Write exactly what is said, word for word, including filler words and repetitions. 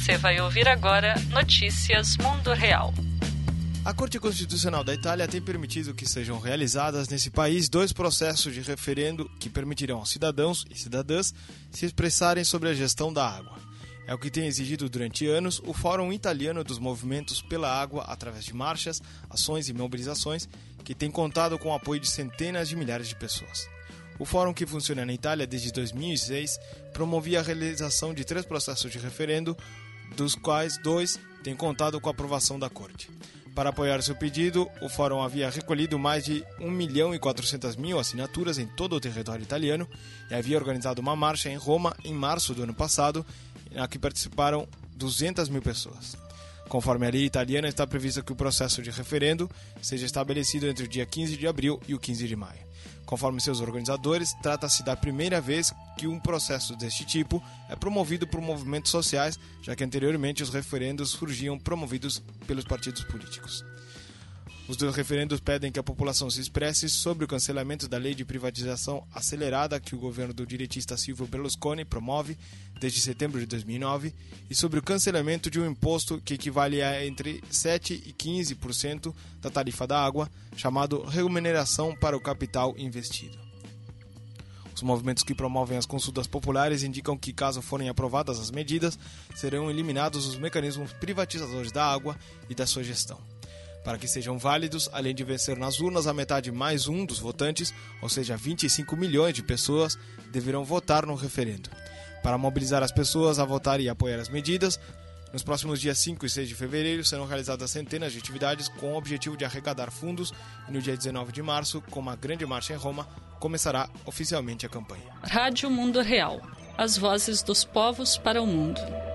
Você vai ouvir agora Notícias Mundo Real. A Corte Constitucional da Itália tem permitido que sejam realizadas nesse país dois processos de referendo que permitirão aos cidadãos e cidadãs se expressarem sobre a gestão da água. É o que tem exigido durante anos o Fórum Italiano dos Movimentos pela Água através de marchas, ações e mobilizações que tem contado com o apoio de centenas de milhares de pessoas. O fórum, que funciona na Itália desde dois mil e seis, promovia a realização de três processos de referendo, dos quais dois têm contado com a aprovação da Corte. Para apoiar seu pedido, o fórum havia recolhido mais de um milhão e quatrocentas mil assinaturas em todo o território italiano e havia organizado uma marcha em Roma em março do ano passado, na que participaram duzentas mil pessoas. Conforme a lei italiana, está previsto que o processo de referendo seja estabelecido entre o dia quinze de abril e o quinze de maio. Conforme seus organizadores, trata-se da primeira vez que um processo deste tipo é promovido por movimentos sociais, já que anteriormente os referendos surgiam promovidos pelos partidos políticos. Os dois referendos pedem que a população se expresse sobre o cancelamento da lei de privatização acelerada que o governo do direitista Silvio Berlusconi promove desde setembro de dois mil e nove e sobre o cancelamento de um imposto que equivale a entre sete por cento e quinze por cento da tarifa da água, chamado remuneração para o capital investido. Os movimentos que promovem as consultas populares indicam que, caso forem aprovadas as medidas, serão eliminados os mecanismos privatizadores da água e da sua gestão. Para que sejam válidos, além de vencer nas urnas a metade mais um dos votantes, ou seja, vinte e cinco milhões de pessoas, deverão votar no referendo. Para mobilizar as pessoas a votar e apoiar as medidas, nos próximos dias cinco e seis de fevereiro serão realizadas centenas de atividades com o objetivo de arrecadar fundos e no dia dezenove de março, com uma grande marcha em Roma, começará oficialmente a campanha. Rádio Mundo Real. As vozes dos povos para o mundo.